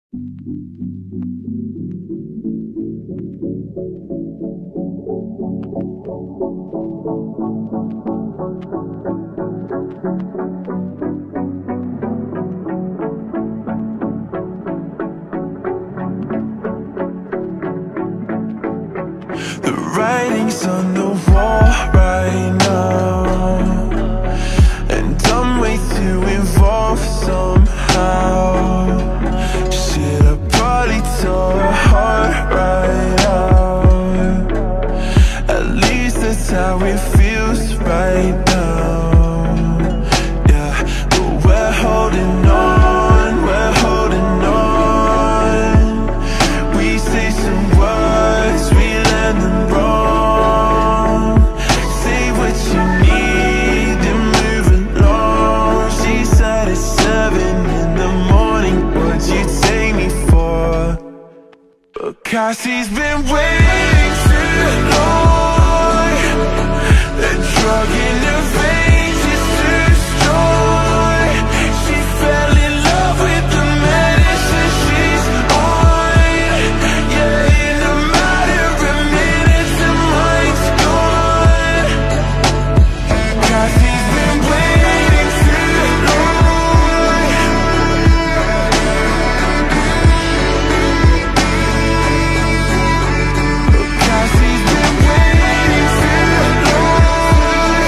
The writing's on the wall right now, and I'm way too involved somehow. Shit, I probably tore her heart right out. At least that's how it feels right now. Yeah, but we're holding on, we're holding on. We say some words, we land them wrong. Say what you need and move along. She said it's 7 in the morning, what'd you take me for? But Cassie's been waiting too long. The drug in her veins is too strong. She fell in love with the medicine she's on. Yeah, in a matter of minutes her mind's gone. Cassie's been waiting too long. Cassie's been waiting too long.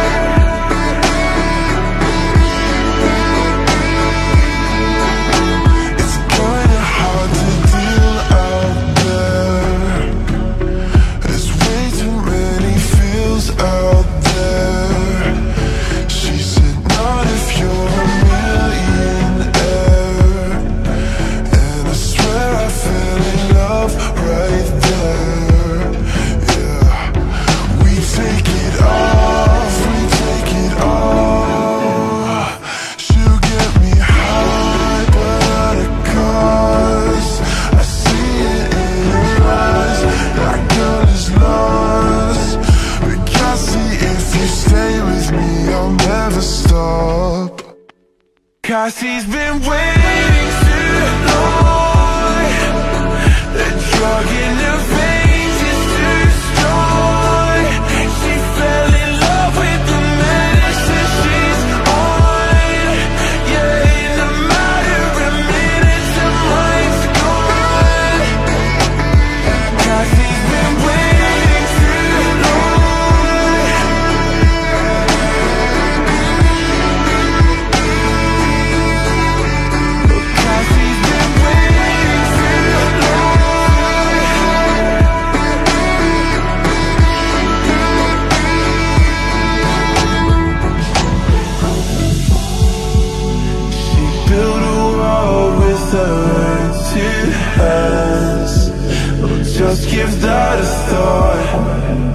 It's kinda hard to deal out there. There's way too many feels out there. She said, not if you're a millionaire. And I swear I fell in love right there. Yeah, we take it off, we take it off. She'll get me high, but at a cost. I see it in her eyes, that girl is lost. But Cassie, if you stay with me, I'll never stop. Cassie's been waiting too long. The drug in her veins is too strong. She fell in love with the medicine she's on. Yeah, in a matter of minutes her mind's gone. Cassie's been waiting too long. Cassie's been waiting too long. She built a wall with her 2 hands. Oh, just give that a thought.